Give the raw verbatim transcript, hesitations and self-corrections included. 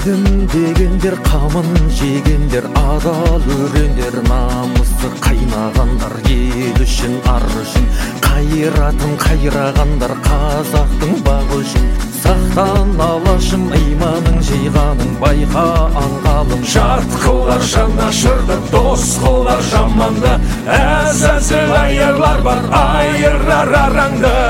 елім дегендер қамын жегендер, адал өрендер, намысы қайнағандар, ел үшін ар үшін қайратын қайрағандар, қазақтың бағы үшін. Сақтан алашым, иманың жиғаның, байқа аңғалым. Жат қылар жанашырды, дос қылар жаманды, әз-әзіл айырлар бар, айырар араңды.